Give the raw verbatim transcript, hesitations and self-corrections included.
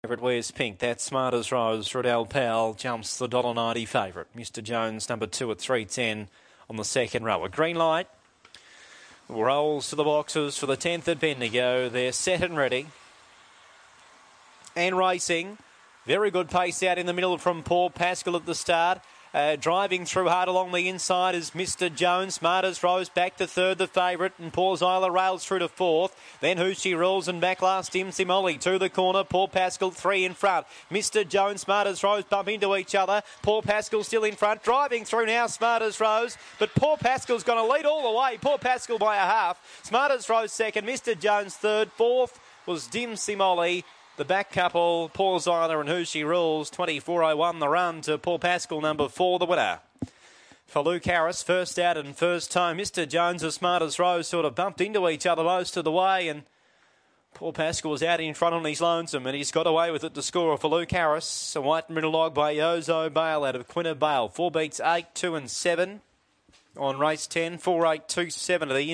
Favourite wears pink. That's Smart as Rose. Riddell Powell jumps the one dollar ninety favourite. Mister Jones, number two at three ten on the second row. A green light. Rolls to the boxes for the tenth at Bendigo. They're set and ready. And racing. Very good pace out in the middle from Paul Pascal at the start. Uh, driving through hard along the inside is Mister Jones. Smart as Rose back to third, the favourite. And Paul Zyler rails through to fourth. Then Who She Rules and back last Dimsy Molly to the corner. Paul Pascal three in front. Mister Jones, Smart as Rose bump into each other. Paul Pascal still in front. Driving through now, Smart as Rose. But Paul Pascal's going to lead all the way. Paul Pascal by a half. Smart as Rose second. Mister Jones third. Fourth was Dimsy Molly. The back couple, Paul Zyler and Who She Rules, twenty-four oh one the run to Paul Pascal, number four, the winner. For Luke Harris, first out and first time. Mister Jones, as Smart as Rose, sort of bumped into each other most of the way, and Paul Pascal was out in front on his lonesome, and he's got away with it to score for Luke Harris. A white middle log by Yozo Bale out of Quinna Bale. Four beats eight, two and seven on race ten. Four, eight, two, seven to the